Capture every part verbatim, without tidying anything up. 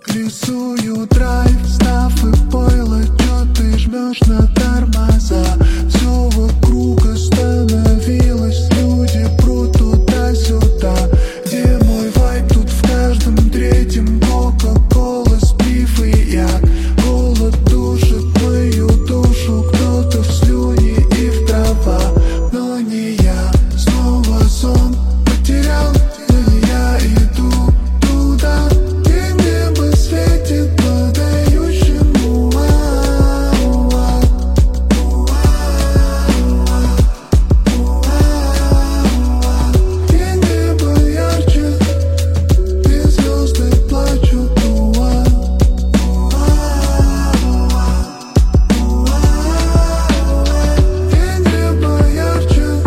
Рисую драйв, став и пойло, чё ты жмешь на тормоза? Все вокруг остановилось, люди прут туда-сюда. Где мой вайб? Тут в каждом третьем кока-кола, спив и яд. Голод душит мою душу, кто-то в слюни и в дрова. Но не я, снова сон потерял, но не я иду туда, где небо светит подающему. Где небо ярче, где звезды плачут. Где небо ярче.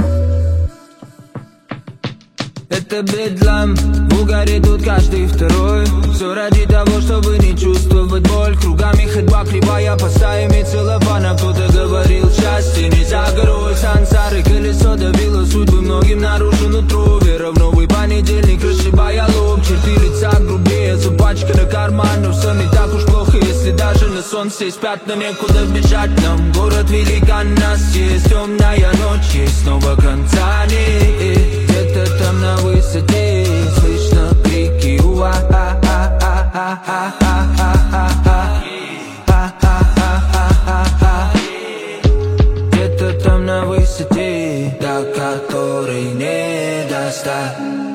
Это бедлам, в угаре тут каждый второй. Все ради того, чтобы не чувствовать боль. Кругами ходьба кривая по стаями целлофана. Кто-то говорил, счастье не за горой. Сансары, колесо давило судьбы многим наружу нутро. Вера в новый понедельник, расшибая лоб. Черты лица грубее, запачканы карман. Но все не так уж плохо, если даже на сон все спят. Но некуда бежать нам, город великан нас есть. Темная ночь, есть снова конца нет. Где-то там на высоте слышно крики уа а а а а а а а а. Где-то там на высоте, до которой не достать.